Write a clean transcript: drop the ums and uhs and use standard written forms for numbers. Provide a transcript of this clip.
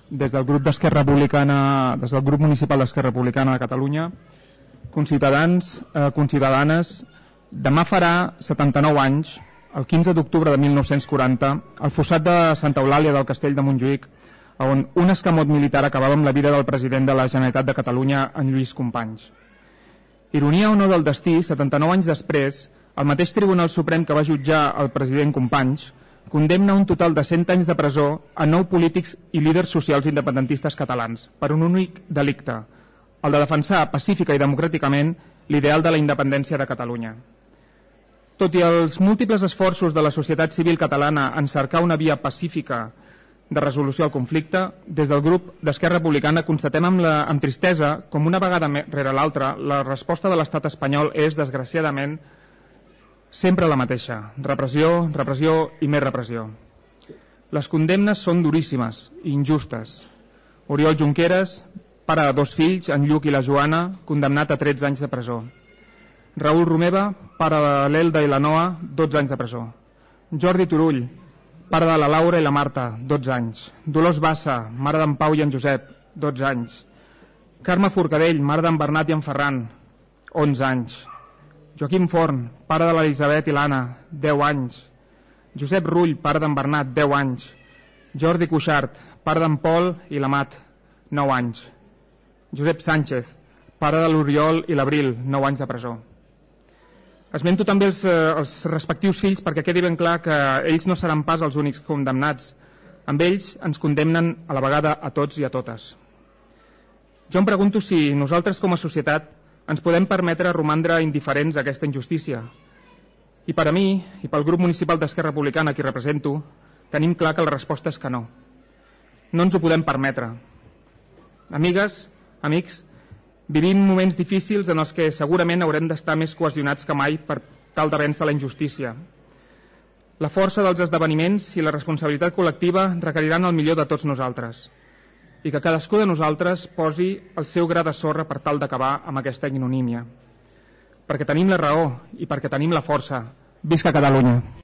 des del grup d'Esquerra Republicana, des del grup municipal d'Esquerra Republicana de Catalunya, conciutadans, conciutadanes, demà farà 79 anys, el 15 d'octubre de 1940, al fossat de Santa Eulàlia del Castell de Montjuïc, on un escamot militar acabava amb la vida del president de la Generalitat de Catalunya, en Lluís Companys. Ironia o no del destí, 79 anys després, el mateix Tribunal Suprem que va jutjar el president Companys condemna un total de 100 anys de presó a 9 polítics i líders socials independentistes catalans per un únic delicte, el de defensar pacífica i democràticament l'ideal de la independència de Catalunya. Tot i els múltiples esforços de la societat civil catalana en cercar una via pacífica de resolució al conflicte, des del grup d'Esquerra Republicana constatem amb tristesa com una vegada rere l'altra la resposta de l'estat espanyol és, desgraciadament, sempre la mateixa: repressió, repressió i més repressió. Les condemnes són duríssimes i injustes. Oriol Junqueras, pare de 2 fills, en Lluc i la Joana, condemnat a 13 anys de presó. Raül Romeva, pare de l'Elda i la Noa, 12 anys de presó. Jordi Turull, pare de la Laura i la Marta, 12 anys. Dolors Bassa, mare d'en Pau i en Josep, 12 anys. Carme Forcadell, mare d'en Bernat i en Ferran, 11 anys. Joaquim Forn, pare de l'Elisabet i l'Anna, 10 anys. Josep Rull, pare d'en Bernat, 10 anys. Jordi Cuixart, pare d'en Pol i l'Amat, 9 anys. Josep Sánchez, pare de l'Oriol i l'Abril, 9 anys de presó. Esmento també els respectius fills perquè quedi ben clar que ells no seran pas els únics condemnats. Amb ells ens condemnen a la vegada a tots i a totes. Jo em pregunto si nosaltres com a societat ens podem permetre romandre indiferents a aquesta injustícia. I per a mi, i pel grup municipal d'Esquerra Republicana, qui represento, tenim clar que la resposta és que no. No ens ho podem permetre. Amigues, amics, vivim moments difícils en els que segurament haurem d'estar més cohesionats que mai per tal de vèncer la injustícia. La força dels esdeveniments i la responsabilitat col·lectiva requeriran el millor de tots nosaltres i que cadascú de nosaltres posi el seu gra de sorra per tal d'acabar amb aquesta ignomínia. Perquè tenim la raó i perquè tenim la força. Visca Catalunya!